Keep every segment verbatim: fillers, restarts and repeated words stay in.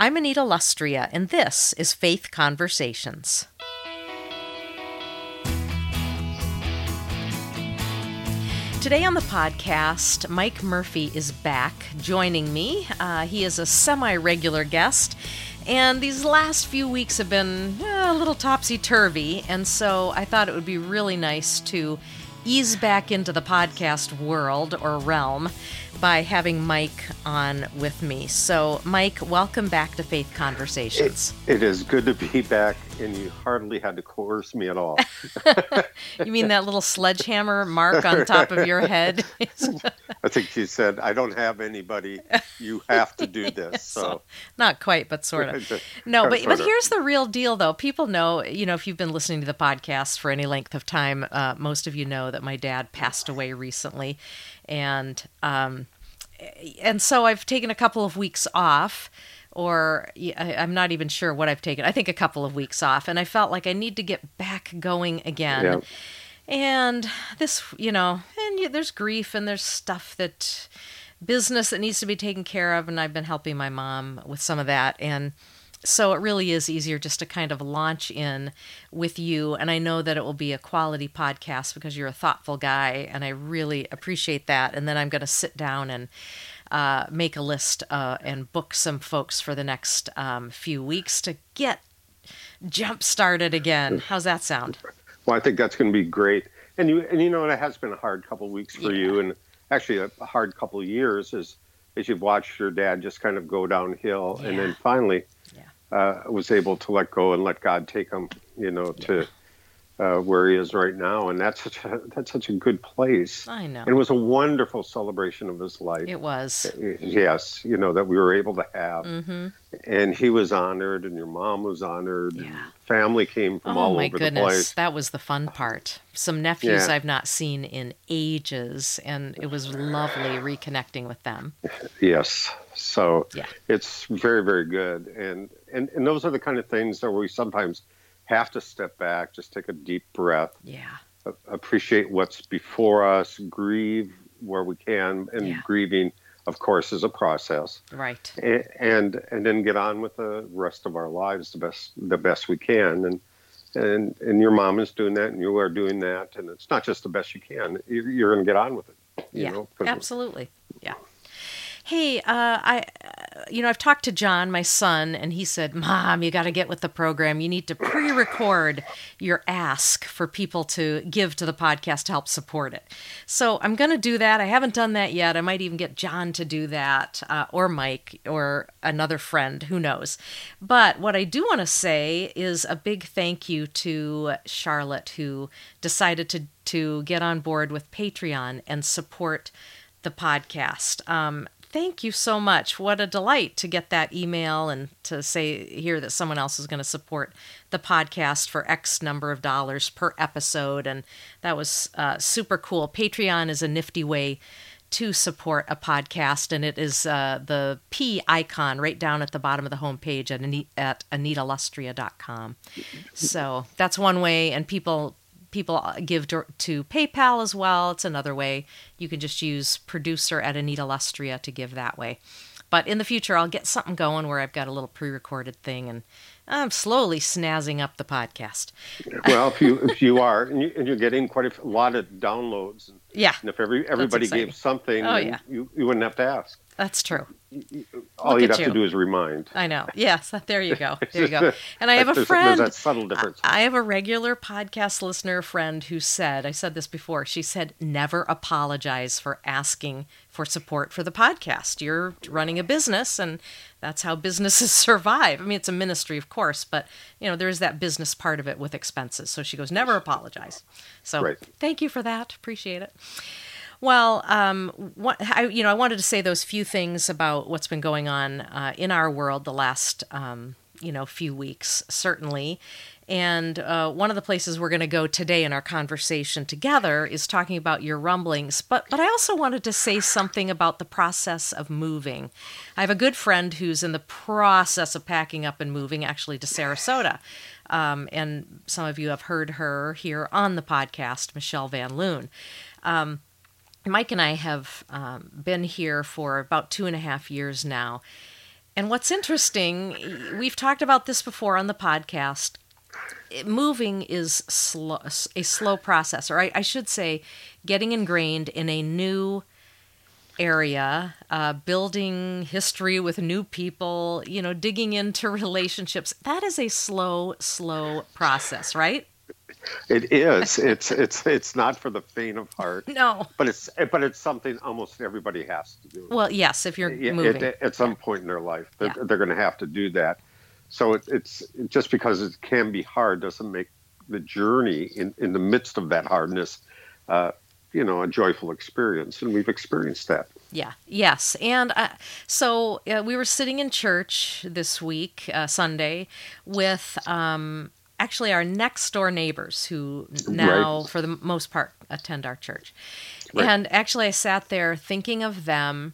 I'm Anita Lustria, and this is Faith Conversations. Today on the podcast, Mike Murphy is back joining me. Uh, he is a semi-regular guest, and these last few weeks have been eh, a little topsy-turvy, and so I thought it would be really nice to ease back into the podcast world or realm by having Mike on with me. So, Mike, welcome back to Faith Conversations. It, it is good to be back, and you hardly had to coerce me at all. You mean that little sledgehammer mark on top of your head? I think you said, I don't have anybody. You have to do this. So, so not quite, but sort of. No, but, but here's the real deal, though. People know, you know, if you've been listening to the podcast for any length of time, uh, most of you know that my dad passed away recently. And um, and so I've taken a couple of weeks off, or I'm not even sure what I've taken. I think a couple of weeks off, and I felt like I need to get back going again. Yeah. And this, you know, and there's grief and there's stuff that, business that needs to be taken care of, and I've been helping my mom with some of that. And so it really is easier just to kind of launch in with you. And I know that it will be a quality podcast because you're a thoughtful guy, and I really appreciate that. And then I'm going to sit down and uh, make a list uh, and book some folks for the next um, few weeks to get jump started again. How's that sound? Well, I think that's going to be great. And you, and you know, it has been a hard couple of weeks for yeah. you, and actually a hard couple of years as as you've watched your dad just kind of go downhill, yeah. and then finally. Uh, was able to let go and let God take him, you know, to uh, where he is right now, and that's such a that's such a good place. I know. And it was a wonderful celebration of his life. It was. Yes, you know, that we were able to have, mm-hmm. and he was honored, and your mom was honored. Yeah. And family came from oh, all my over goodness. the place. That was the fun part. Some nephews yeah. I've not seen in ages, and it was lovely reconnecting with them. Yes. So yeah. it's very, very good. And, and and those are the kind of things that we sometimes have to step back, just take a deep breath. Yeah. A- appreciate what's before us, grieve where we can, and yeah. grieving, of course, is a process. Right. And, and and then get on with the rest of our lives the best the best we can. And and and your mom is doing that, and you are doing that, and it's not just the best you can. You're, you're going to get on with it. You yeah. know, absolutely. Yeah. Hey, uh, I, uh, you know, I've talked to John, my son, and he said, Mom, you got to get with the program. You need to pre-record your ask for people to give to the podcast to help support it. So I'm going to do that. I haven't done that yet. I might even get John to do that, uh, or Mike, or another friend, who knows. But what I do want to say is a big thank you to Charlotte, who decided to, to get on board with Patreon and support the podcast. Um, Thank you so much. What a delight to get that email and to say here that someone else is going to support the podcast for X number of dollars per episode. And that was uh, super cool. Patreon is a nifty way to support a podcast, and it is uh, the P icon right down at the bottom of the homepage at, Anita, at anita lustria dot com. So that's one way, and people... People give to, to PayPal as well. It's another way. You can just use producer at Anita Lustria to give that way. But in the future, I'll get something going where I've got a little pre-recorded thing, and I'm slowly snazzing up the podcast. Well, if you if you are, and, you, and you're getting quite a lot of downloads, and, yeah, and if every everybody gave something, oh, then yeah. you, you wouldn't have to ask. That's true. All Look you'd at have you. to do is remind. I know. Yes, there you go. There you go. And I have a friend. There's that subtle difference. I have a regular podcast listener friend who said, I said this before, she said, never apologize for asking for support for the podcast. You're running a business, and that's how businesses survive. I mean, it's a ministry, of course, but, you know, there's that business part of it with expenses. So she goes, never apologize. So right. Thank you for that. Appreciate it. Well, um, what, I, you know, I wanted to say those few things about what's been going on uh, in our world the last, um, you know, few weeks, certainly. And uh, one of the places we're going to go today in our conversation together is talking about your rumblings. But but I also wanted to say something about the process of moving. I have a good friend who's in the process of packing up and moving, actually, to Sarasota. Um, and some of you have heard her here on the podcast, Michelle Van Loon. Um, Mike and I have um, been here for about two and a half years now. And what's interesting, we've talked about this before on the podcast. Moving is slow, a slow process, or I, I should say, getting ingrained in a new area, uh, building history with new people, you know, digging into relationships. That is a slow, slow process, right? It is. It's it's it's not for the faint of heart. No. But it's but it's something almost everybody has to do. Well, yes, if you're Yeah, moving. At, at some yeah. point in their life, they're, Yeah. they're going to have to do that. So it, it's just because it can be hard doesn't make the journey in, in the midst of that hardness, uh, you know, a joyful experience. And we've experienced that. Yeah. Yes. And uh, so uh, we were sitting in church this week, uh, Sunday, with um, actually our next door neighbors who now, Right. for the most part, attend our church. Right. And actually, I sat there thinking of them.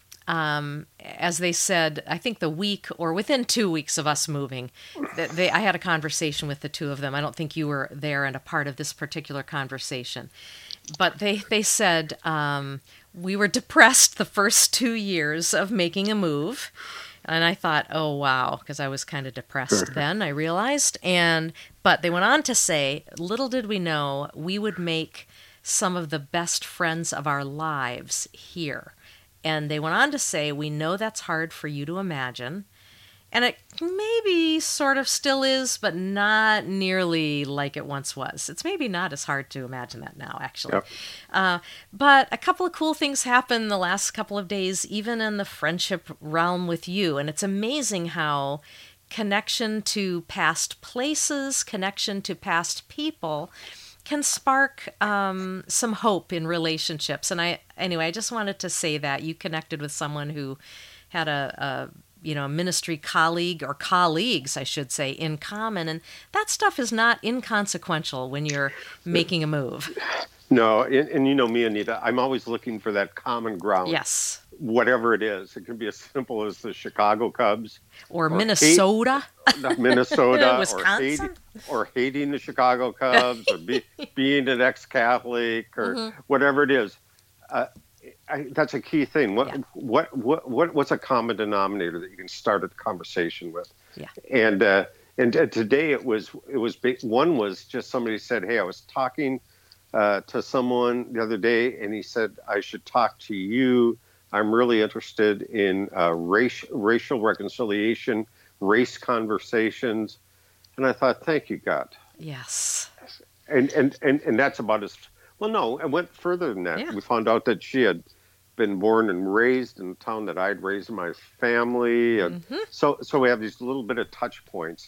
Um, as they said, I think the week or within two weeks of us moving, that they, I had a conversation with the two of them. I don't think you were there and a part of this particular conversation, but they, they said, um, we were depressed the first two years of making a move. And I thought, oh, wow, because I was kind of depressed then, I realized. And, but they went on to say, little did we know we would make some of the best friends of our lives here. And they went on to say, we know that's hard for you to imagine. And it maybe sort of still is, but not nearly like it once was. It's maybe not as hard to imagine that now, actually. Yep. Uh, but a couple of cool things happened the last couple of days, even in the friendship realm with you. And it's amazing how connection to past places, connection to past people can spark um, some hope in relationships. And I, anyway, I just wanted to say that you connected with someone who had a, a you know, a ministry colleague or colleagues, I should say, in common. And that stuff is not inconsequential when you're making a move. No, and, and you know me, Anita, I'm always looking for that common ground. Yes. Whatever it is. It can be as simple as the Chicago Cubs. Or, or Minnesota. hate, Minnesota. Wisconsin. Or hating, or hating the Chicago Cubs. Or be, being an ex-Catholic. Or mm-hmm. whatever it is. Uh, I, that's a key thing. What, yeah. what, what, what, what's a common denominator that you can start a conversation with? Yeah. And, uh, and uh, today it was, it was, one was just somebody said, hey, I was talking uh, to someone the other day and he said, I should talk to you. I'm really interested in uh, race, racial reconciliation, race conversations. And I thought, thank you, God. Yes. And, and, and, and that's about as, well, no, I went further than that. Yeah. We found out that she had been born and raised in the town that I'd raised my family. And mm-hmm. so, so we have these little bit of touch points.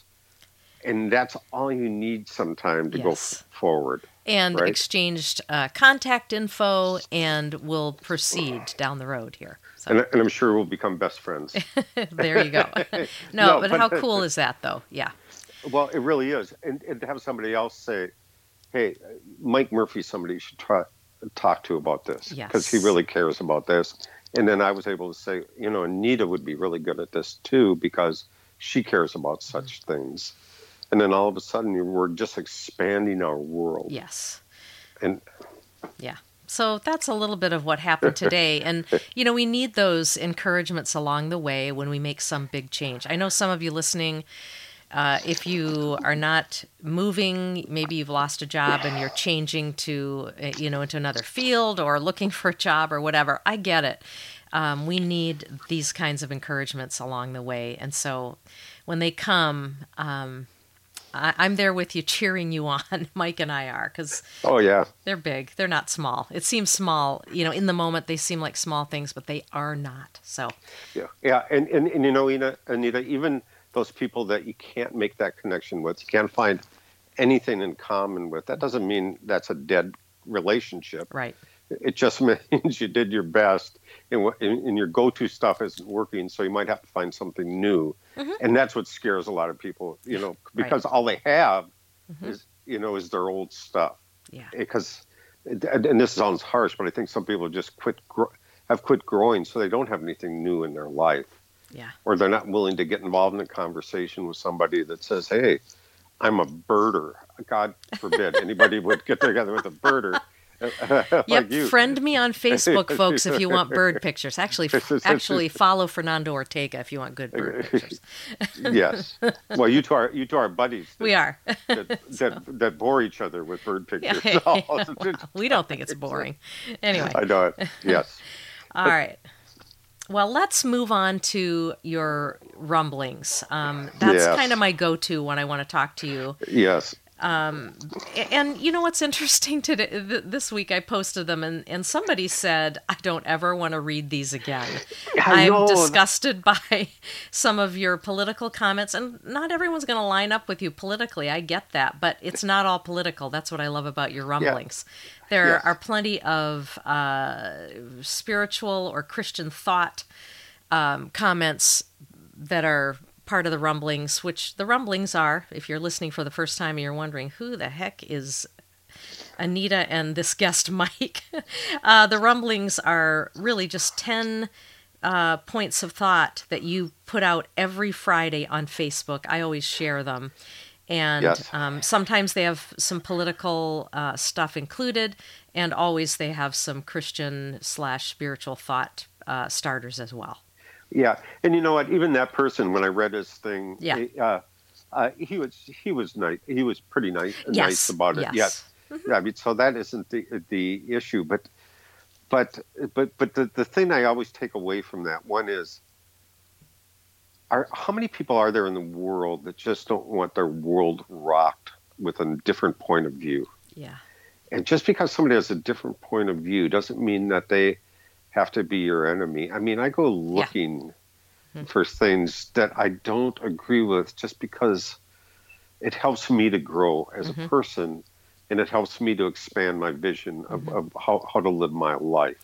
And that's all you need sometime to yes. go f- forward. And right? exchanged uh, contact info, and we'll proceed down the road here. So. And, and I'm sure we'll become best friends. There you go. no, no, but, but how cool is that, though? Yeah. Well, it really is. And, and to have somebody else say, hey, Mike Murphy, somebody you should try talk to about this because yes. he really cares about this. And then I was able to say, you know, Anita would be really good at this too because she cares about such mm-hmm. things. And then all of a sudden we're just expanding our world. Yes. And yeah. So that's a little bit of what happened today. And, you know, we need those encouragements along the way when we make some big change. I know some of you listening, uh, if you are not moving, maybe you've lost a job and you're changing to, you know, into another field or looking for a job or whatever. I get it. Um, we need these kinds of encouragements along the way. And so when they come, um, I, I'm there with you, cheering you on. Mike and I are, because oh yeah, they're big. They're not small. It seems small, you know, in the moment they seem like small things, but they are not. So yeah, yeah, and and, and you know, Anita, Anita, even those people that you can't make that connection with, you can't find anything in common with. That doesn't mean that's a dead relationship. Right. It just means you did your best, and, and your go-to stuff isn't working, so you might have to find something new. Mm-hmm. And that's what scares a lot of people, you know, because right. all they have mm-hmm. is, you know, is their old stuff. Yeah. Because, and this sounds harsh, but I think some people just quit, have quit growing, so they don't have anything new in their life. Yeah. Or they're not willing to get involved in a conversation with somebody that says, hey, I'm a birder. God forbid anybody would get together with a birder. like Yep, you. friend me on Facebook, folks, if you want bird pictures. Actually, f- actually follow Fernando Ortega if you want good bird pictures. Yes. Well, you two are you two are buddies. That, We are. that, that that bore each other with bird pictures. Yeah. all the Well, we don't think it's time. boring. Anyway, I know it. Yes. all right. Well, let's move on to your rumblings. Um, that's Yes. kind of my go-to when I want to talk to you. Yes. A- And you know what's interesting today? th- This week I posted them, and, and somebody said, "I don't ever want to read these again. I I'm know. disgusted by some of your political comments." And not everyone's going to line up with you politically. I get that, but it's not all political. That's what I love about your rumblings. There Yes. are plenty of uh, spiritual or Christian thought um, comments that are part of the rumblings, which the rumblings are, if you're listening for the first time and you're wondering, who the heck is Anita and this guest Mike? uh, the rumblings are really just ten uh, points of thought that you put out every Friday on Facebook. I always share them. And Yes. um, sometimes they have some political uh, stuff included, and always they have some Christian slash spiritual thought uh, starters as well. Yeah, and you know what? Even that person, when I read his thing, Yeah. he, uh, uh, he was he was nice. He was pretty nice Yes, nice about it. yes. Yes. I mean, so that isn't the the issue. But but but but the the thing I always take away from that one is, are how many people are there in the world that just don't want their world rocked with a different point of view? Yeah. And just because somebody has a different point of view doesn't mean that they have to be your enemy. I mean, I go looking Hmm. for things that I don't agree with just because it helps me to grow as Mhm. a person, and it helps me to expand my vision of, Mhm. of how, how to live my life.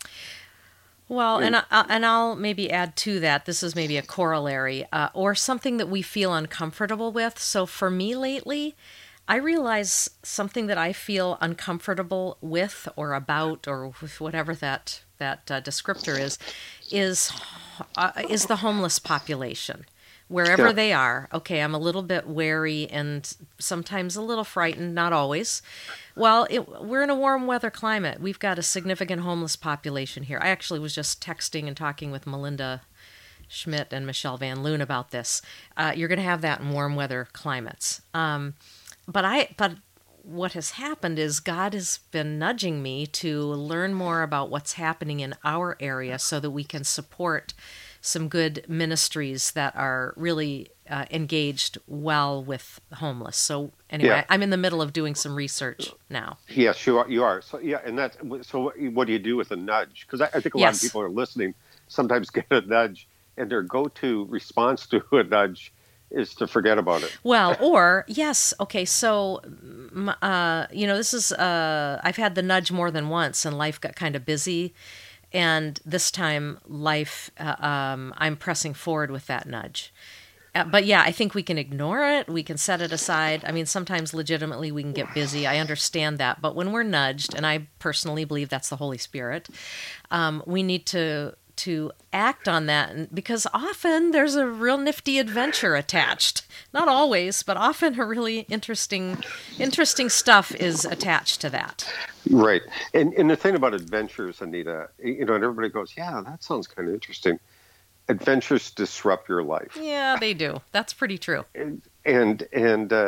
Well, And- and I, and I'll maybe add to that. This is maybe a corollary uh, or something that we feel uncomfortable with. So for me lately, I realize something that I feel uncomfortable with or about or with whatever that that uh, descriptor is is uh, is the homeless population. Wherever Yeah. they are, okay, I'm a little bit wary and sometimes a little frightened, not always. Well, it, we're in a warm weather climate. We've got a significant homeless population here. I actually was just texting and talking with Melinda Schmidt and Michelle Van Loon about this. Uh, you're going to have that in warm weather climates. Um, but I, but what has happened is God has been nudging me to learn more about what's happening in our area so that we can support some good ministries that are really uh, engaged well with the homeless. So anyway, Yeah. I'm in the middle of doing some research now. Yes, you are. You are. So yeah, and that's so. What, what do you do with a nudge? Because I, I think a lot Yes. of people are listening. Sometimes get a nudge, and their go-to response to a nudge is to forget about it. Well, or yes, okay. So, mm, uh, you know, this is uh, I've had the nudge more than once, and life got kind of busy, and this time, life, uh, um, I'm pressing forward with that nudge. Uh, but yeah, I think we can ignore it. We can set it aside. I mean, sometimes legitimately we can get busy. I understand that. But when we're nudged, and I personally believe that's the Holy Spirit, um, we need to to act on that. And because often there's a real nifty adventure attached. Not always, but often a really interesting, interesting stuff is attached to that. Right. And and the thing about adventures, Anita, you know, and everybody goes, yeah, that sounds kind of interesting. Adventures disrupt your life. Yeah, they do. That's pretty true. And and and, uh,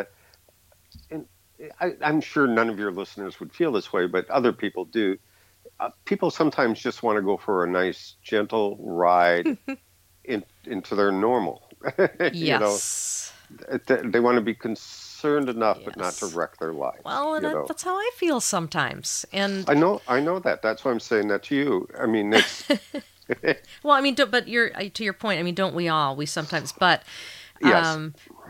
and I, I'm sure none of your listeners would feel this way, but other people do. Uh, people sometimes just want to go for a nice, gentle ride in, into their normal. you know, Yes. they, they want to be concerned enough, but not to Yes. wreck their lives. Well, and you that, know? that's how I feel sometimes. And I know, I know that. That's why I'm saying that to you. I mean, it's well, I mean, do, but you're to your point. I mean, don't we all? We sometimes, but Yes. um,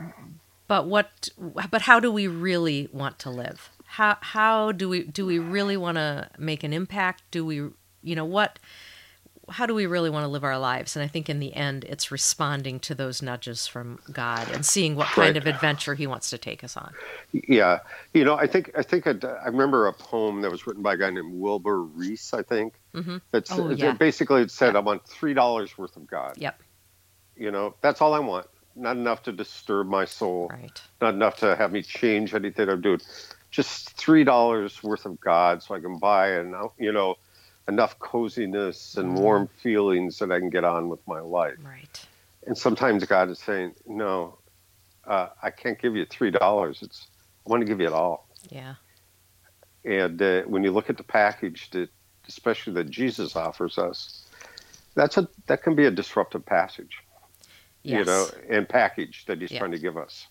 but what? But how do we really want to live? How how do we do we really want to make an impact? Do we, you know, what? How do we really want to live our lives? And I think in the end, it's responding to those nudges from God and seeing what kind Right. of adventure He wants to take us on. yeah. You know, I think I think I'd, I remember a poem that was written by a guy named Wilbur Reese. I think Mm-hmm. that's Oh, that yeah. basically it said, "I want three dollars worth of God." Yep. You know, that's all I want. Not enough to disturb my soul. Right. Not enough to have me change anything I'm doing. just three dollars worth of God so I can buy, and you know, enough coziness and warm feelings that I can get on with my life. Right. And sometimes God is saying, no, uh, I can't give you three dollars. It's I want to give you it all. Yeah. And uh, when you look at the package that, especially that Jesus offers us, that's a that can be a disruptive passage. Yes. You know, and package that He's Yeah. trying to give us.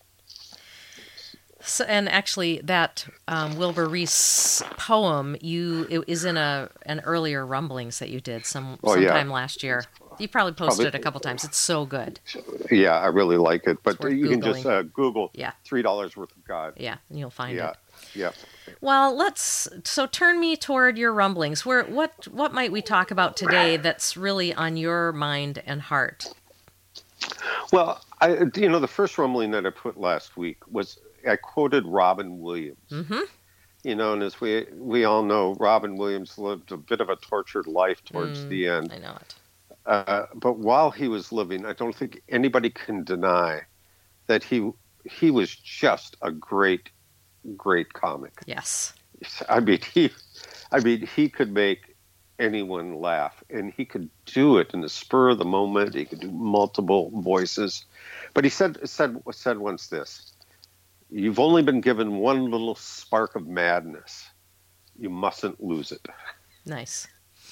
So, and actually, that um, Wilbur Reese poem you it is in a an earlier Rumblings that you did some Oh, yeah. sometime last year. You probably posted Probably- it a couple times. It's so good. Yeah, I really like it. But worth you can just Googling. uh, Google Yeah. three dollars worth of God. Yeah, and you'll find Yeah, it. yeah. Well, let's so turn me toward your rumblings. Where what what might we talk about today that's really on your mind and heart? Well, I, you know, the first rumbling that I put last week was I quoted Robin Williams. Mm-hmm. You know, and as we we all know, Robin Williams lived a bit of a tortured life towards Mm, the end. I know it. Uh, but while he was living, I don't think anybody can deny that he he was just a great, great comic. Yes. I mean, he, I mean, he could make anyone laugh, and he could do it in the spur of the moment. He could do multiple voices, but he said said said once this: "You've only been given one little spark of madness. You mustn't lose it." Nice.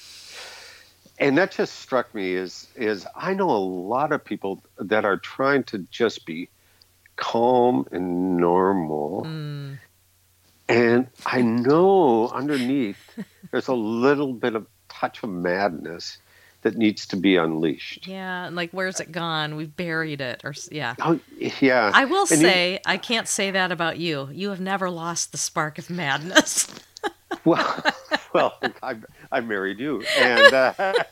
And that just struck me as is I know a lot of people that are trying to just be calm and normal. Mm, And I know underneath there's a little bit of touch of madness that needs to be unleashed. yeah, and like where's it gone? We've buried it, or s- yeah. Oh, yeah. I will And you- say I can't say that about you. You have never lost the spark of madness. well, well, I, I married you, and uh,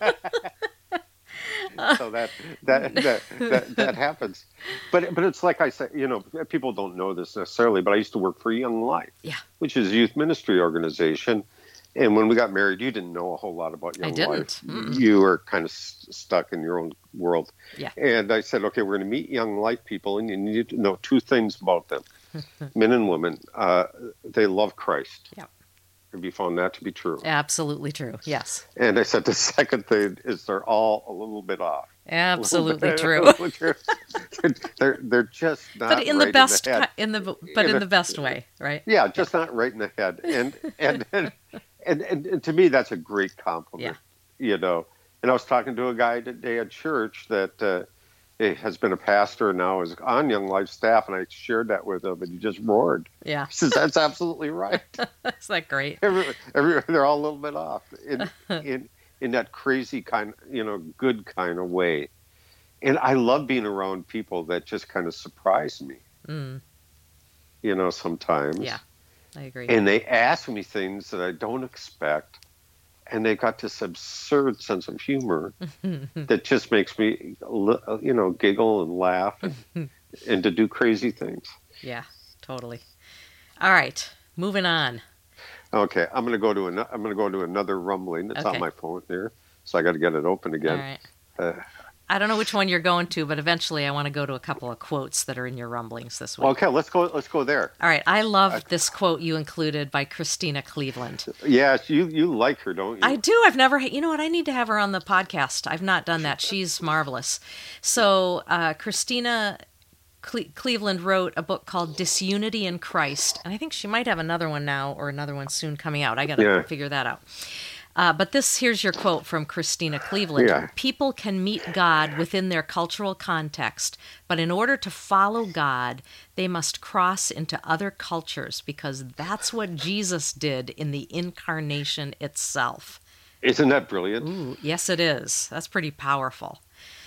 so that that, that that that happens. But but it's like I said, you know, people don't know this necessarily, but I used to work for Young Life, Yeah. which is a youth ministry organization. And when we got married, you didn't know a whole lot about Young I didn't. Life. Mm-mm. You were kind of s- stuck in your own world. Yeah. And I said, okay, we're going to meet Young Life people, and you need to know two things about them, men and women. Uh, they love Christ. Yep. Have you found that to be true? Absolutely true. Yes. And I said the second thing is they're all a little bit off. Absolutely A true. little bit- they're they're just not But in right the best in the head. ki- in the but In in a- the best way, right? Yeah, just not right in the head. And and and, and, and, and to me, that's a great compliment. You know. And I was talking to a guy today at church that uh, he has been a pastor and now is on Young Life staff, and I shared that with him, and he just roared. Yeah. He says, "That's absolutely right." Is that great? every, every, they're all a little bit off in in in that crazy kind, you know, good kind of way. And I love being around people that just kind of surprise me. Mm, You know, sometimes. yeah. I agree. And they ask me things that I don't expect, and they got this absurd sense of humor that just makes me, you know, giggle and laugh and, and to do crazy things. Yeah, totally. All right, moving on. Okay, I'm gonna go to an, I'm gonna go to another rumbling. It's Okay. on my phone here, so I got to get it open again. All right. Uh, I don't know which one you're going to, but eventually I want to go to a couple of quotes that are in your rumblings this week. okay, let's go. Let's go there. All right, I love this quote you included by Christina Cleveland. Yes, you you like her, don't you? I do. I've never, you know what? I need to have her on the podcast. I've not done that. She's marvelous. So, uh, Christina Cle- Cleveland wrote a book called Disunity in Christ, and I think she might have another one now or another one soon coming out. I got to Yeah. figure that out. Uh, but this here's your quote from Christina Cleveland. Yeah. People can meet God within their cultural context, but in order to follow God, they must cross into other cultures because that's what Jesus did in the incarnation itself. Isn't that brilliant? Ooh, yes, it is. That's pretty powerful.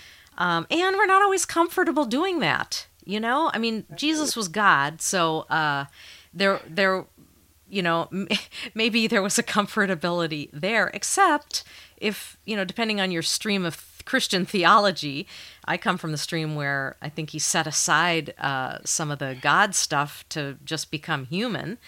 Um, and we're not always comfortable doing that. You know, I mean, Jesus was God, so uh, there, there, you know, m- maybe there was a comfortability there. Except if you know, depending on your stream of Christian theology, I come from the stream where I think he set aside uh, some of the God stuff to just become human,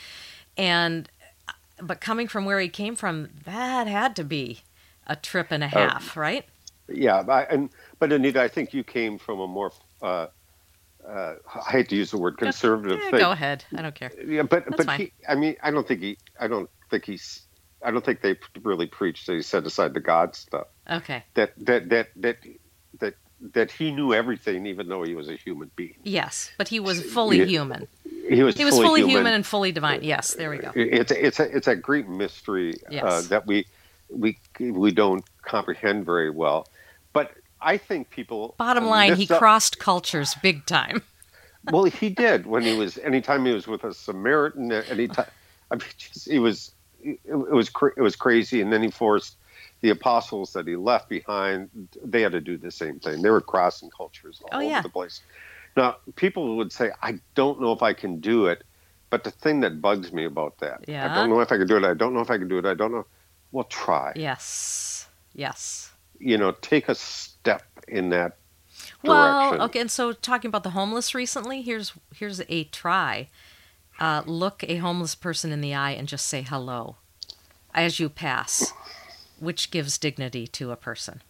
and but coming from where he came from, that had to be a trip and a half, right? Yeah, I, and but Anita, I think you came from a more uh, uh, I hate to use the word Go, conservative yeah, thing. go ahead. I don't care. Yeah, but That's but fine. he, I mean, I don't think he, I don't think he's, I don't think they really preached that he set aside the God stuff. Okay. That that that that that that he knew everything, even though he was a human being. Yes, but he was fully Yeah, human. he was He was fully, fully human. human and fully divine. Yes, there we go. It's a, it's a it's a great mystery uh, Yes. that we we we don't comprehend very well. But I think people Bottom uh, line, he miss up- crossed cultures big time. Well, he did when he was anytime he was with a Samaritan. Anytime, I mean, just, he was it, it was cra- it was crazy. And then he forced the apostles that he left behind. They had to do the same thing. They were crossing cultures all Oh, over yeah. the place. Now, people would say, "I don't know if I can do it," but the thing that bugs me about that, Yeah. I don't know if I can do it. I don't know if I can do it. I don't know. Well, try. Yes. Yes. You know, take a step in that Well, direction. okay, and so talking about the homeless recently, here's here's a try. Uh, look a homeless person in the eye and just say hello as you pass, which gives dignity to a person.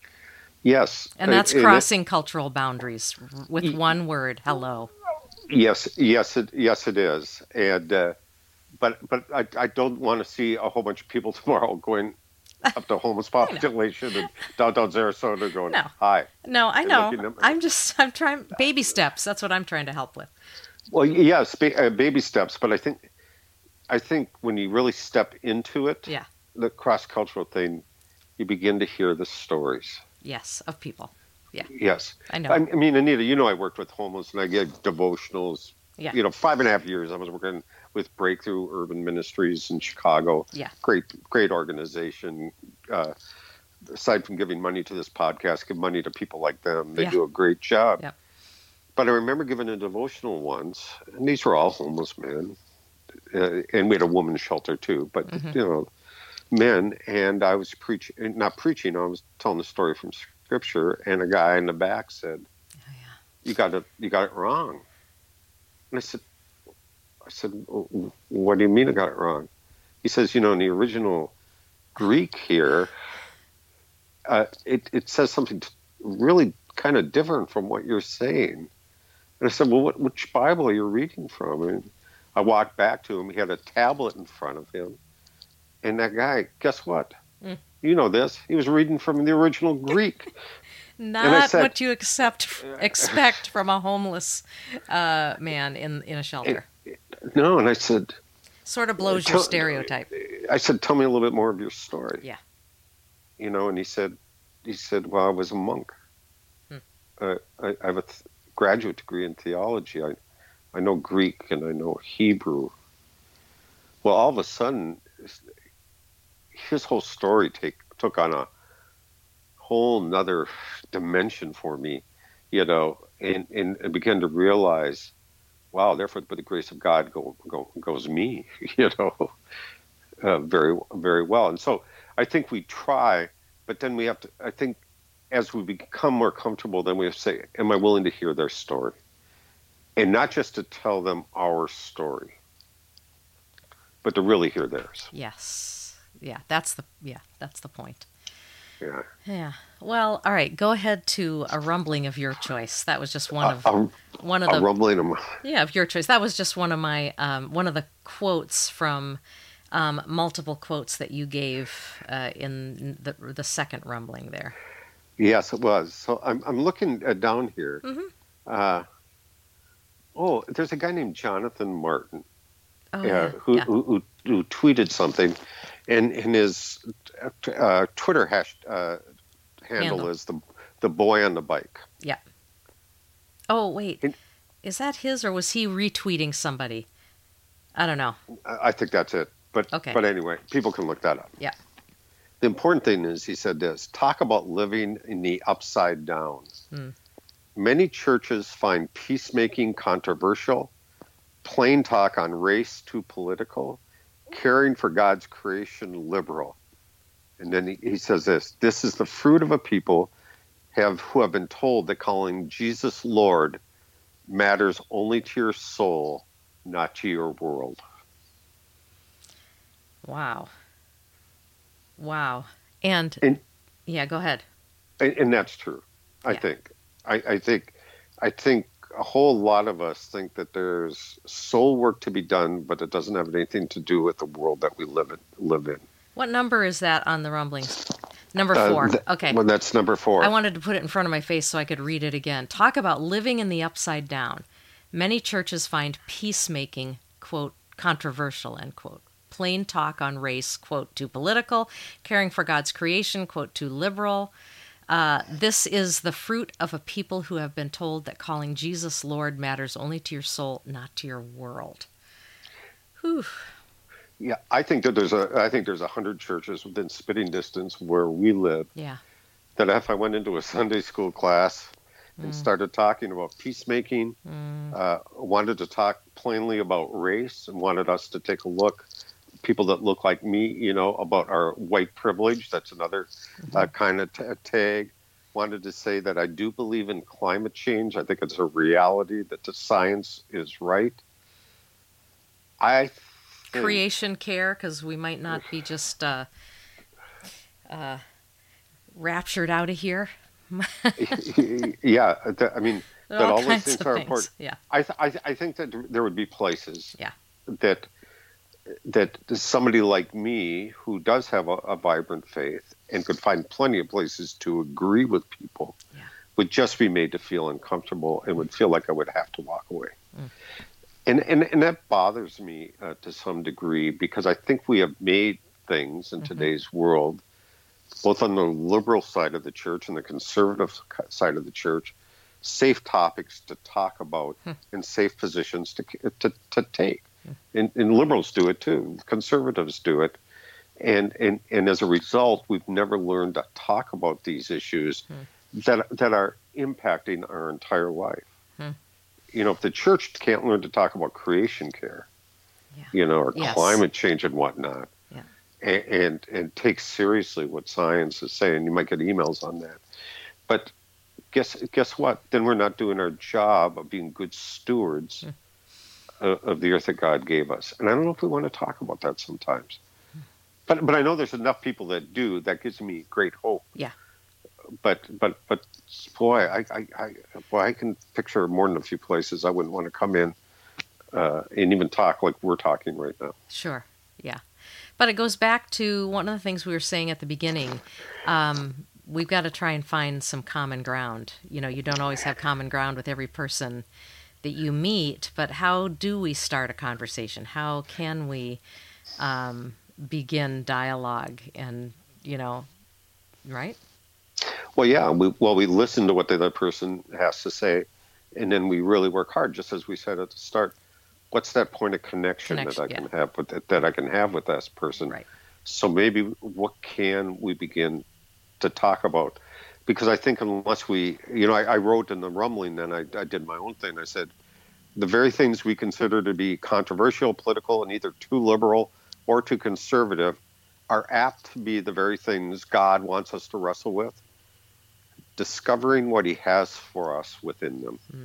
Yes, And that's and it- crossing cultural boundaries with Y- one word, hello. Yes, yes, it yes it is, and uh, but but I, I don't want to see a whole bunch of people tomorrow going up to homeless population in downtown Sarasota going, No. "Hi." No, I And know. looking at- I'm just, I'm trying, baby steps. That's what I'm trying to help with. Well, yes, ba- uh, baby steps, but I think I think when you really step into it, Yeah. the cross cultural thing, you begin to hear the stories. Yes, of people. Yeah, Yes, I know. I, I mean, Anita, you know, I worked with homeless, and I get devotionals. Yeah. You know, five and a half years I was working with Breakthrough Urban Ministries in Chicago. Yeah. Great, great organization. Uh, aside from giving money to this podcast, give money to people like them. They Yeah. do a great job. Yep. But I remember giving a devotional once, and these were all homeless men, uh, and we had a women's shelter too. But Mm-hmm. you know, men, and I was preaching, not preaching. I was telling the story from Scripture, and a guy in the back said, Oh, yeah. "You got it, you got it wrong." And I said, "I said, "W- what do you mean I got it wrong?" He says, "You know, in the original Greek here, uh, it it says something t- really kind of different from what you're saying." And I said, "Well, what, which Bible are you reading from?" And I walked back to him. He had a tablet in front of him. And that guy, guess what? Mm. You know this. He was reading from the original Greek. Not said- what you accept, expect from a homeless uh, man in, in a shelter. No, and I said, Sort of blows your Tell- stereotype. I said, "Tell me a little bit more of your story." Yeah. You know, and he said, he said, "Well, I was a monk. Hmm. Uh, I, I have a th- graduate degree in theology. I, I know Greek and I know Hebrew." Well, all of a sudden, his whole story take took on a whole nother dimension for me, you know, and, and I began to realize, wow, therefore, by the grace of God go, go, goes me, you know, uh, very, very well. And so I think we try, but then we have to, I think as we become more comfortable, then we have to say, am I willing to hear their story? And not just to tell them our story, but to really hear theirs. Yes. Yeah, that's the yeah, that's the point. Yeah. Yeah. Well, all right, go ahead to a rumbling of your choice. That was just one of A, one of a the rumbling of my, yeah, of your choice. That was just one of my um, one of the quotes from um, multiple quotes that you gave uh, in the the second rumbling there. yes, it was. So I'm I'm looking uh, down here. Mhm. Uh, oh, there's a guy named Jonathan Martin. Oh uh, yeah. who, yeah. who, who who tweeted something, and and his uh, Twitter hash uh, handle, Handle. is the the boy on the bike. Yeah. Oh wait, And- is that his or was he retweeting somebody? I don't know. I I think that's it. But Okay. but anyway, people can look that up. Yeah. The important thing is he said this: talk about living in the upside down. Hmm. Many churches find peacemaking controversial, plain talk on race too political, caring for God's creation liberal. And then he, he says this: this is the fruit of a people have who have been told that calling Jesus Lord matters only to your soul, not to your world. Wow. Wow. And, And- yeah, go ahead. And, and that's true. I Yeah. think. I, I think. I think a whole lot of us think that there's soul work to be done, but it doesn't have anything to do with the world that we live in. Live in. What number is that on the rumblings? Number Uh, four. th- Okay. Well, that's number four. I wanted to put it in front of my face so I could read it again. Talk about living in the upside down. Many churches find peacemaking, quote, controversial, end quote. Plain talk on race, quote, too political. Caring for God's creation, quote, too liberal. Uh, this is the fruit of a people who have been told that calling Jesus Lord matters only to your soul, not to your world. Whew. Yeah, I think that there's a I think there's a hundred churches within spitting distance where we live. Yeah. That if I went into a Sunday school class and Mm. started talking about peacemaking, Mm. uh, wanted to talk plainly about race, and wanted us to take a look, people that look like me, you know, about our white privilege. That's another Mm-hmm. uh, kind of t- tag. Wanted to say that I do believe in climate change. I think it's a reality, that the science is right. I think, Creation care, because we might not be just uh, uh, raptured out of here. yeah, th- I mean, There that are all all those kinds things of are things. important. Yeah. I, th- I, th- I think that there would be places Yeah. that that somebody like me who does have a, a vibrant faith and could find plenty of places to agree with people Yeah. would just be made to feel uncomfortable and would feel like I would have to walk away. Mm. And, and and that bothers me uh, to some degree, because I think we have made things in Mhm. today's world, both on the liberal side of the church and the conservative side of the church, safe topics to talk about Hmm. and safe positions to to, to take. And, and liberals do it too. Conservatives do it. And, and and as a result, we've never learned to talk about these issues that that are impacting our entire life. Hmm. You know, if the church can't learn to talk about creation care, Yeah. you know, or Yes. climate change and whatnot, Yeah. and, and and take seriously what science is saying, you might get emails on that. But guess guess what? Then we're not doing our job of being good stewards Hmm. of, of the earth that God gave us. And I don't know if we want to talk about that sometimes. But but I know there's enough people that do. That gives me great hope. Yeah. But but but boy, I I, I boy, I can picture more than a few places I wouldn't want to come in uh, and even talk like we're talking right now. Sure. Yeah. But it goes back to one of the things we were saying at the beginning. Um, we've got to try and find some common ground. You know, you don't always have common ground with every person that you meet, but how do we start a conversation? How can we um, begin dialogue and, you know, right? Well, yeah. We, well, we listen to what the other person has to say, and then we really work hard. Just as we said at the start, what's that point of connection, Connection, that I can yeah. have with that, that I can have with this person? Right. So maybe what can we begin to talk about? Because I think unless we, you know, I, I wrote in the rumbling, then I, I did my own thing. I said, the very things we consider to be controversial, political, and either too liberal or too conservative are apt to be the very things God wants us to wrestle with, discovering what he has for us within them, Mm.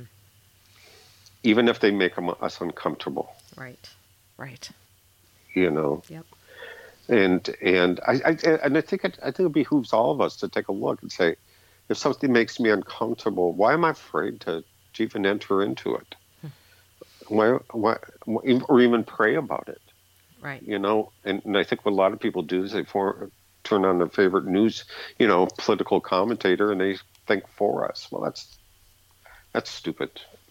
even if they make them, us uncomfortable, Right. Right. you know. Yep. And and I, I and I think it, I think it behooves all of us to take a look and say, if something makes me uncomfortable, why am I afraid to, to even enter into it? Why, why, or even pray about it? Right. You know, and, and I think what a lot of people do is they for, turn on their favorite news, you know, political commentator, and they think for us. Well, that's that's stupid.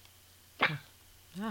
Yeah.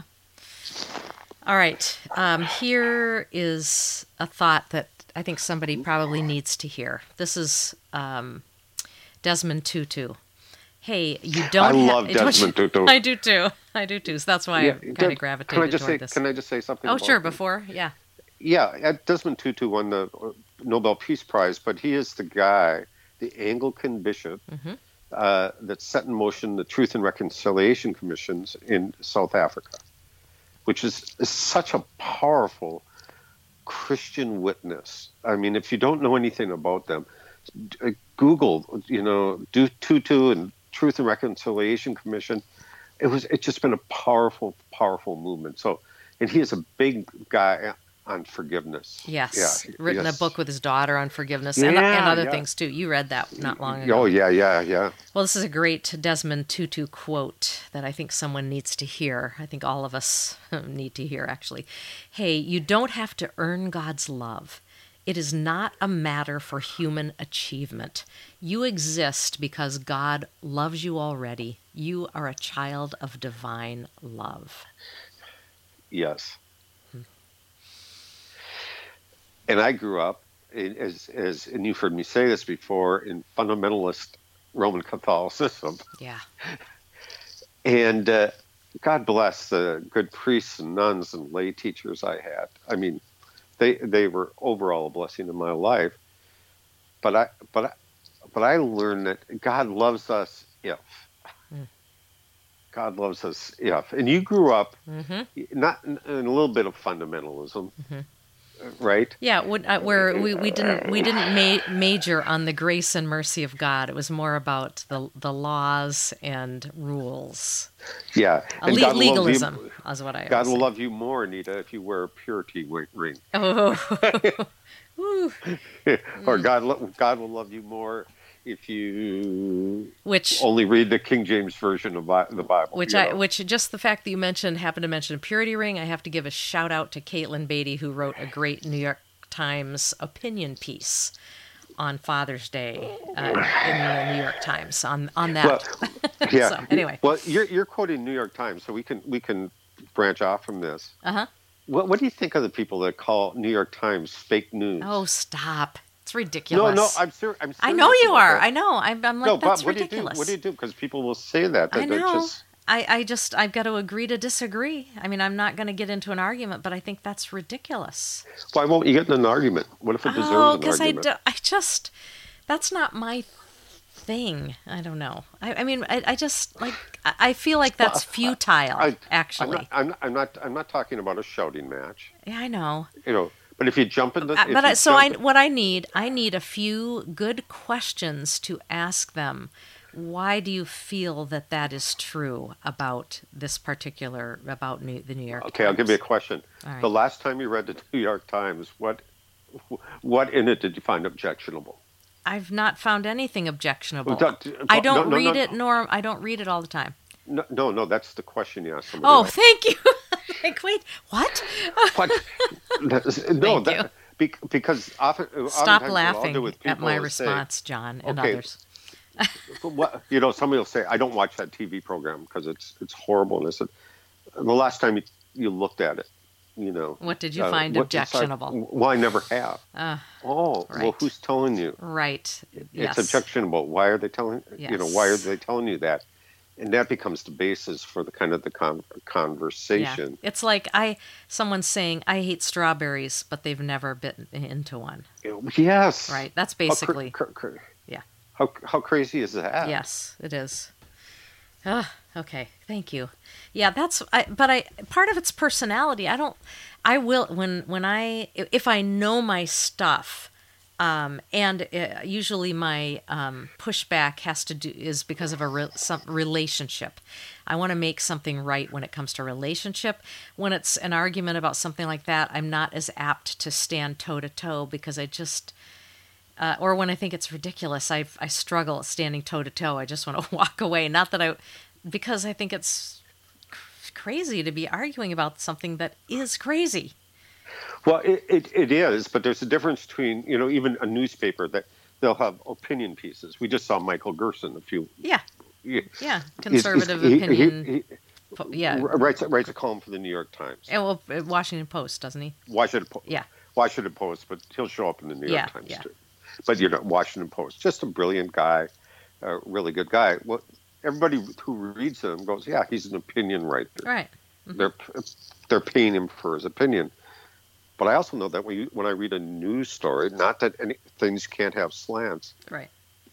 All right. Um, here is a thought that I think somebody probably needs to hear. This is um, Desmond Tutu. Hey, you don't. I ha- love don't Desmond you- Tutu. I do too. I do too. So that's why I kind Can- of gravitated Can I just toward say? this. Can I just say something? Oh, about sure. him? Before, yeah. Yeah, uh, Desmond Tutu won the Nobel Peace Prize, but he is the guy, the Anglican bishop, Mm-hmm. uh, that set in motion the Truth and Reconciliation Commissions in South Africa, which is, is such a powerful Christian witness. I mean, if you don't know anything about them, uh, Google, you know, do Tutu and Truth and Reconciliation Commission. It was, it's just been a powerful, powerful movement. So, and he is a big guy. on forgiveness. Yes, Yeah, written yes. a book with his daughter on forgiveness Yeah, and, and other yeah. things too. You read that not long ago. Oh, yeah, yeah, yeah. Well, this is a great Desmond Tutu quote that I think someone needs to hear. I think all of us need to hear, actually. Hey, you don't have to earn God's love. It is not a matter for human achievement. You exist because God loves you already. You are a child of divine love. Yes. And I grew up, in, as, as, and you've heard me say this before, in fundamentalist Roman Catholicism. Yeah. And uh, God bless the good priests and nuns and lay teachers I had. I mean, they they were overall a blessing in my life. But I but I, but I learned that God loves us if Mm. God loves us if. And you grew up Mm-hmm. not in, in a little bit of fundamentalism, Mm-hmm. right? Yeah, when, uh, where we, we didn't we didn't ma- major on the grace and mercy of God. It was more about the the laws and rules. Yeah, Uh, and le- God will love legalism you. is what I God always will say. love you more, Anita, if you wear a purity wi- ring. Oh, Woo. Or God, lo- God will love you more if you which only read the King James version of Bi- the Bible. which you I know? which just the fact that you mentioned happened to mention a purity ring. I have to give a shout out to Caitlin Beatty, who wrote a great New York Times opinion piece on Father's Day uh, in the New York Times on on Well, that. yeah. So anyway, Well, you're you're quoting New York Times, so we can we can branch off from this. uh huh. What what do you think of the people that call New York Times fake news? Oh, stop! It's No, no, ridiculous. I'm ser- I'm I know serious you about are. that. I know. I'm, I'm No, like, Bob, that's what do you do? What ridiculous. do you do? Because people will say that. I That that know. just I, I just, I've got to agree to disagree. I mean, I'm not going to get into an argument, but I think that's ridiculous. why won't you get in an argument? What if it deserves Oh, an because I, argument? do, I just, that's not my thing. I don't know. I, I mean, I, I just, like, I I feel like that's futile, I, I'm actually. not, I'm, not, I'm not. I'm not talking about a shouting match. Yeah, I know. You know, but if you jump in the, Uh, if But I, you so I, jump, what I need, I need a few good questions to ask them. Why do you feel that that is true about this particular, about New, the New York okay, I'll give you a Times? question. All right. The last time you read the New York Times, what, what in it did you find objectionable? I've not found anything objectionable. Well, don't- I no, don't no, read no, it, nor I don't read it all the time. no, no, no. That's the question you asked somebody Oh, else. thank you. Like, wait, what? What? That's- no, Thank you. that, be- because often, Stop oftentimes what I'll do laughing with at people my is say, response, John, and okay, others. what, you know, somebody will say, I don't watch that T V program because it's it's horrible. And I said, the last time you, you looked at it, you know. What did you uh, find what- it's like, objectionable? well, I never have. Uh, Oh, well, right. who's telling you? right. It's Yes. objectionable. Why are they telling, you know, why are Yes. they telling you that? And that becomes the basis for the kind of the con- Yeah. conversation. It's like I someone's saying I hate strawberries, but they've never bitten into one. Yes. Right. That's How cra- basically. cra- cra- Yeah. How, how crazy is that? Yes, it is. Ah, okay. Thank you. Yeah, that's. I, but I part of it's personality. I don't. I will when when I if I know my stuff, um, and uh, usually my um, pushback has to do is because of a re, some relationship. I want to make something right when it comes to relationship. When it's an argument about something like that, I'm not as apt to stand toe to toe because I just. Uh, or when I think it's ridiculous, I I struggle standing toe to toe. I just want to walk away. Not that I, because I think it's c- crazy to be arguing about something that is crazy. Well, it, it, it is, but there's a difference between, you know, even a newspaper that they'll have opinion pieces. We just saw Michael Gerson a few. Yeah, Yeah, yeah, he's- conservative he- he- opinion. he- po- yeah, writes writes a column for the New York Times. and well, uh, Washington Post, doesn't he? Washington Post. Yeah. Washington Post, but he'll show up in the New Yeah, York Times yeah. too. But you know, Washington Post, just a brilliant guy, a really good guy. Well, everybody who reads him goes, "Yeah, he's an opinion writer." Right. They're they're paying him for his opinion. But I also know that when you, when I read a news story, not that any things can't have slants. Right.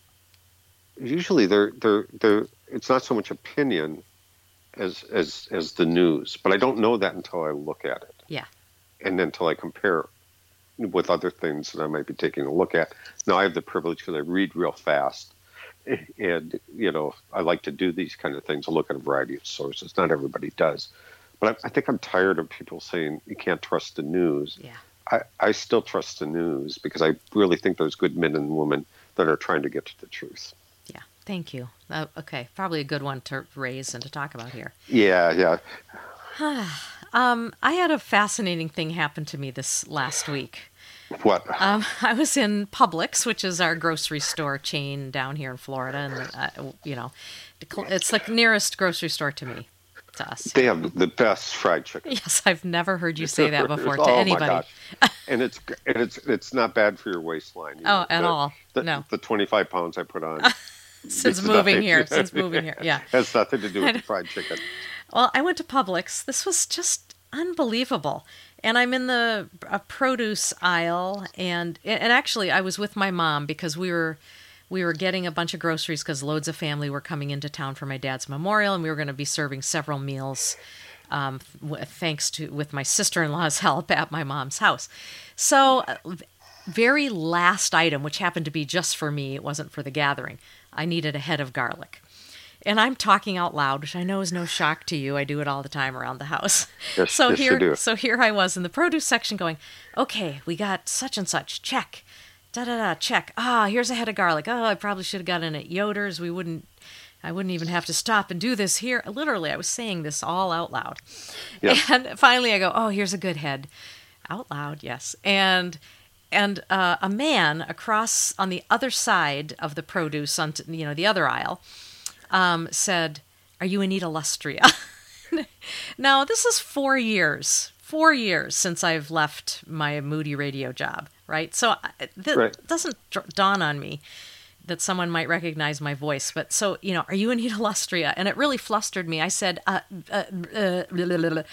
Usually, they're they're they're. It's not so much opinion as as as the news. But I don't know that until I look at it. Yeah. And then until I compare with other things that I might be taking a look at. Now I have the privilege because I read real fast, and you know I like to do these kind of things. I look at a variety of sources. Not everybody does, But I, I think I'm tired of people saying you can't trust the news. Yeah. I, I still trust the news because I really think there's good men and women that are trying to get to the truth. Yeah. Thank you. Uh, okay. Probably a good one to raise and to talk about here. Yeah, yeah. um, I had a fascinating thing happen to me this last week. What? Um, I was in Publix, which is our grocery store chain down here in Florida, and uh, you know, it's the nearest grocery store to me, to us. They have the best fried chicken. Yes, I've never heard you say that before to oh, anybody. My gosh. and it's and it's it's not bad for your waistline. You oh, know, at the, all? The, no. The twenty-five pounds I put on since moving nothing. here. Since moving here, yeah, has nothing to do with the fried chicken. Well, I went to Publix. This was just unbelievable. And I'm in the uh, produce aisle, and and actually I was with my mom because we were we were getting a bunch of groceries because loads of family were coming into town for my dad's memorial, and we were going to be serving several meals, um, w- thanks to with my sister-in-law's help at my mom's house. So, uh, very last item, which happened to be just for me, it wasn't for the gathering. I needed a head of garlic. And I'm talking out loud, which I know is no shock to you. I do it all the time around the house. Yes, so yes, here, you do. so here I was in the produce section, going, "Okay, we got such and such. Check, da da da. Check. Ah, here's a head of garlic. Oh, I probably should have gotten it at Yoder's. We wouldn't. I wouldn't even have to stop and do this here. Literally, I was saying this all out loud. Yep. And finally, I go, "Oh, here's a good head." Out loud, yes. And and uh, a man across on the other side of the produce, on t- you know the other aisle. Um, said, "Are you Anita Lustrea?" Now, this is four years, four years since I've left my Moody radio job, right? So it Right. doesn't dr- dawn on me that someone might recognize my voice. But so, you know, "Are you Anita Lustrea?" And it really flustered me. I said, uh, uh, uh, blah, blah, blah, blah.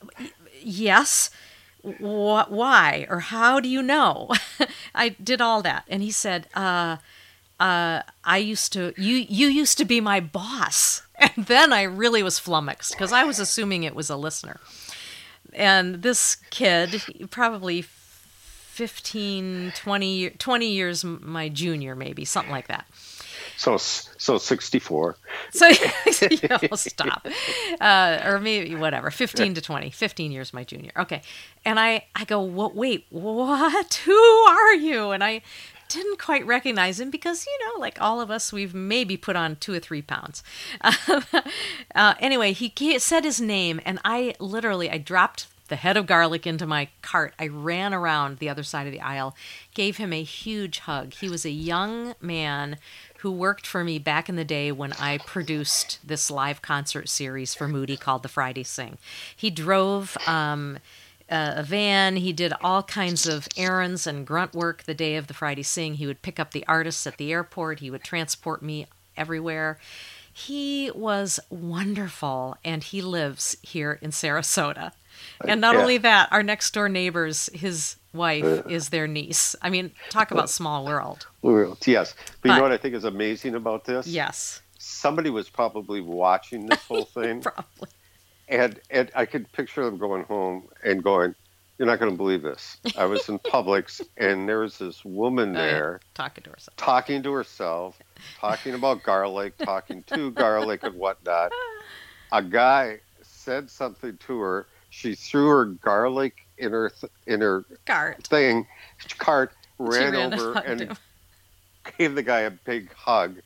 "Yes. Wh- why? Or how do you know?" I did all that. And he said, uh, Uh, I used to, you, you used to be my boss. And then I really was flummoxed because I was assuming it was a listener. And this kid, probably fifteen, twenty, twenty years my junior, maybe, something like that. So, so sixty-four. So, you know, stop. Uh, or maybe, whatever, fifteen to twenty. fifteen years my junior. Okay. And I, I go, "What? Wait, what? Who are you?" And I didn't quite recognize him because, you know, like all of us, we've maybe put on two or three pounds. uh, anyway, he said his name, and I literally, I dropped the head of garlic into my cart. I ran around the other side of the aisle, gave him a huge hug. He was a young man who worked for me back in the day when I produced this live concert series for Moody called The Friday Sing. He drove um, uh, a van. He did all kinds of errands and grunt work the day of the Friday Sing. He would pick up the artists at the airport. He would transport me everywhere. He was wonderful, and he lives here in Sarasota. And not Yeah. only that, our next door neighbors, his wife is their niece. I mean, talk about small world. Yes. But, But- you know what I think is amazing about this? Yes, Somebody was probably watching this whole thing. probably. And, and I could picture them going home and going, "You're not going to believe this. I was in Publix, and there was this woman Oh, yeah. there Talking to herself. talking to herself, talking about garlic, talking to garlic and whatnot. A guy said something to her. She threw her garlic in her th- in her Cart. thing, cart, She ran, ran over and and hugged him. gave the guy a big hug.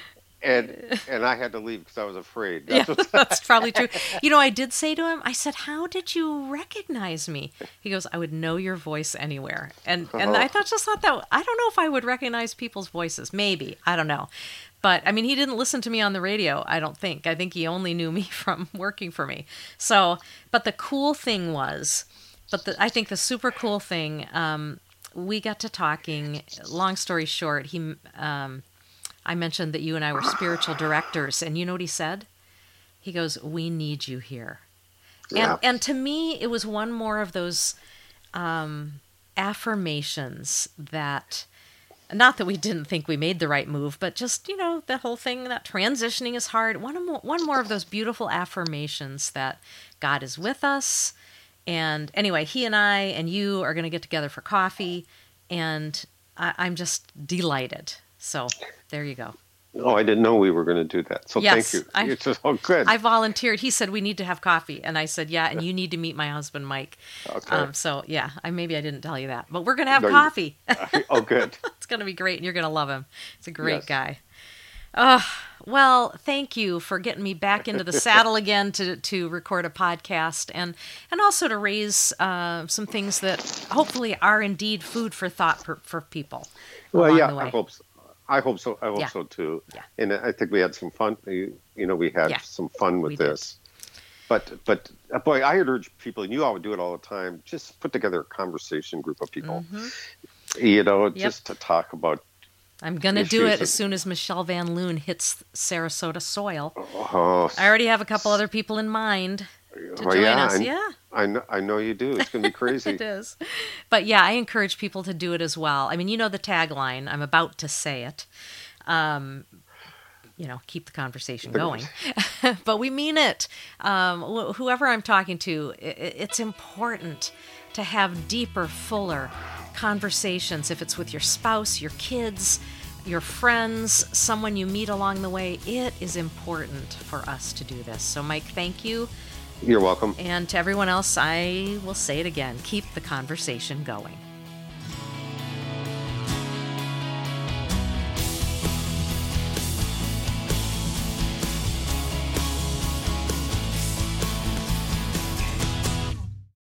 And and I had to leave because I was afraid. Yeah, That's what- that's probably true. You know, I did say to him, I said, "How did you recognize me?" He goes, "I would know your voice anywhere." And and I thought, just thought that, I don't know if I would recognize people's voices. Maybe. I don't know. But, I mean, he didn't listen to me on the radio, I don't think. I think he only knew me from working for me. So, but the cool thing was, but the, I think the super cool thing, um, we got to talking. Long story short, he... Um, I mentioned that you and I were spiritual directors, and you know what he said? He goes, "We need you here." Yeah. And and to me, it was one more of those um, affirmations that, not that we didn't think we made the right move, but just, you know, the whole thing, that transitioning is hard. One more, one more of those beautiful affirmations that God is with us. And anyway, he and I and you are going to get together for coffee, and I, I'm just delighted. So there you go. Oh, I didn't know we were going to do that. So Yes, thank you. I- It's just, oh, good. I volunteered. He said we need to have coffee, and I said yeah, and you need to meet my husband Mike. Okay. Um, so yeah, I maybe I didn't tell you that, but we're gonna have No, you- coffee. oh, good. It's gonna be great, and you're gonna love him. He's a great Yes. guy. Oh, well, thank you for getting me back into the saddle again to to record a podcast, and and also to raise uh, some things that hopefully are indeed food for thought for, for people. Well, along yeah, the way. I hope so. I hope so. I hope Yeah. so too. Yeah. And I think we had some fun. You, you know, we had Yeah, some fun with we did. this. But but uh, boy, I would urge people, and you all would do it all the time. Just put together a conversation group of people. You know, just to talk about. I'm gonna do issues it that- as soon as Michelle Van Loon hits Sarasota soil. Oh, I already have a couple other people in mind to well, join yeah, us. I, Yeah. I know. I know you do. It's gonna be crazy. It is. But yeah, I encourage people to do it as well. I mean, you know the tagline. I'm about to say it. Um, you know, keep the conversation going. But we mean it. Um, wh- whoever I'm talking to, i- i- it's important to have deeper, fuller conversations. If it's with your spouse, your kids, your friends, someone you meet along the way, it is important for us to do this. So, Mike, thank you. You're welcome. And to everyone else, I will say it again. Keep the conversation going.